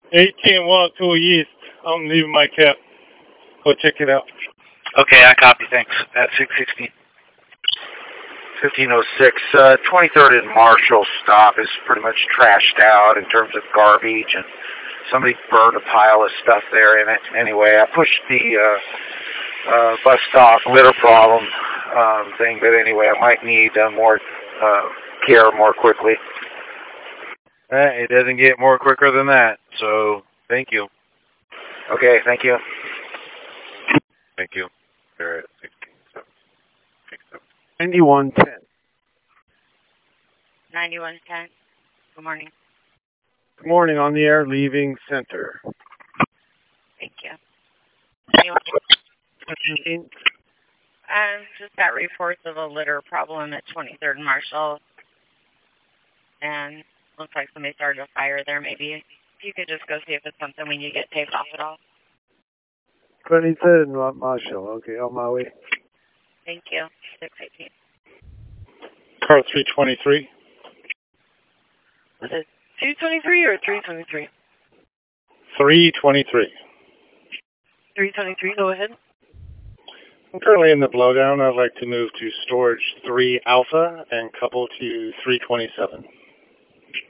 18 Walk East. I'm leaving my cab. Go check it out. Okay, I copy. Thanks. At 616. 1506. 23rd and Marshall stop is pretty much trashed out in terms of garbage, and somebody burned a pile of stuff there in it. Anyway, I pushed the bus stop litter problem thing, but anyway, I might need more care more quickly. It doesn't get more quicker than that, so thank you. Okay, thank you. Thank you. They're at 9110. 9110. Good morning. Good morning, on the air, leaving center. Thank you. Anyone? Just got reports of a litter problem at 23rd and Marshall. And looks like somebody started a fire there. Maybe if you could just go see if it's something we need to get taped off at all. 23rd and Marshall. Okay, on my way. Thank you. 618. Car 323. Was it 223 or 323? 323. 323, go ahead. I'm currently in the blowdown. I'd like to move to storage 3 Alpha and couple to 327.